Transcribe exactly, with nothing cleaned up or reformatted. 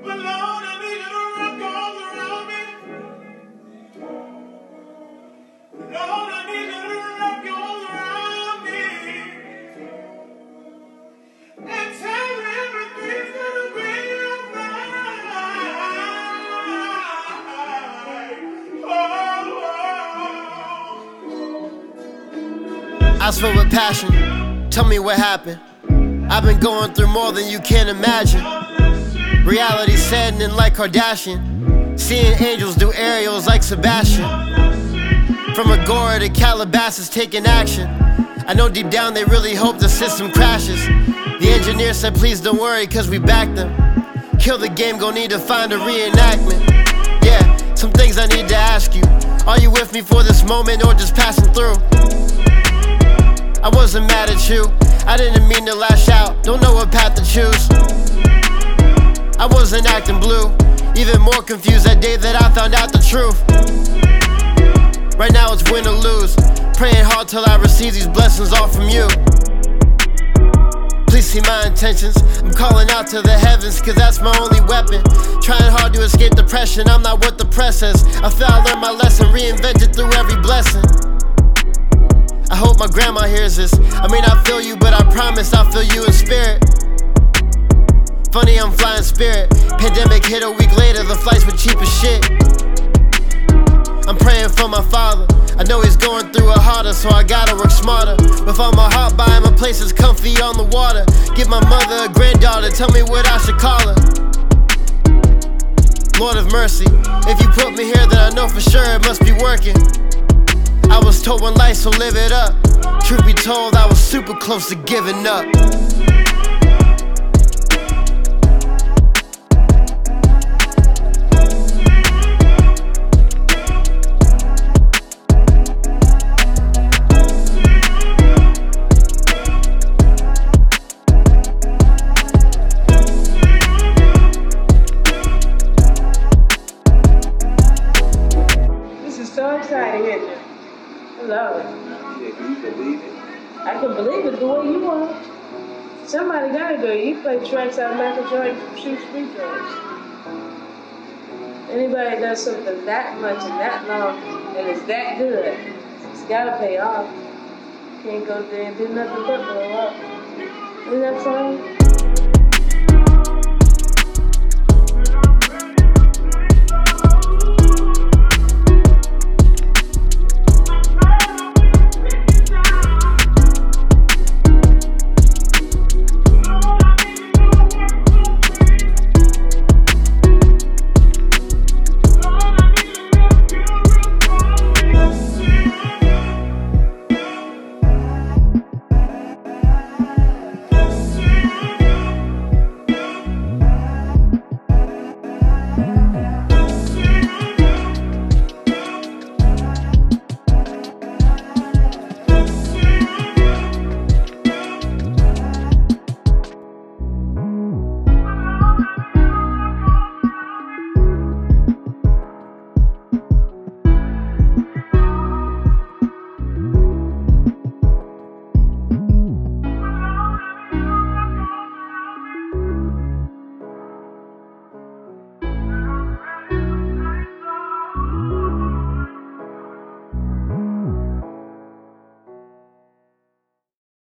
Ask for with passion, tell me what happened. I've been going through more than you can imagine. Reality saddening like Kardashian, seeing angels do aerials like Sebastian. From Agora to Calabasas taking action, I know deep down they really hope the system crashes. The engineer said please don't worry cause we backed them. Kill the game, gon' need to find a reenactment. Yeah, some things I need to ask you. Are you with me for this moment or just passing through? I wasn't mad at you, I didn't mean to lash out, don't know what path to choose. I wasn't acting blue, even more confused that day that I found out the truth. Right now it's win or lose, praying hard till I receive these blessings all from you. Please see my intentions, I'm calling out to the heavens cause that's my only weapon. Trying hard to escape depression, I'm not what the press says. I feel I learned my lesson, reinvented through every blessing. I hope my grandma hears this. I may not feel you, but I promise I'll feel you in spirit. Funny, I'm flying spirit. Pandemic hit a week later, the flights were cheap as shit. I'm praying for my father. I know he's going through it harder, so I gotta work smarter. With all my heart by my place is comfy on the water. Give my mother a granddaughter, tell me what I should call her. Lord of mercy, if you put me here, then I know for sure it must be working. I was told one life, so live it up. Truth be told, I was super close to giving up. This is so exciting, isn't it? I love it. Yeah, can you believe it? I can believe it the way you want. Somebody gotta do it. You play tracks out of Michael Jordan shoots free throws. Anybody that does something that much and that long and is that good, it's gotta pay off. Can't go there and do nothing but blow up. Isn't that funny?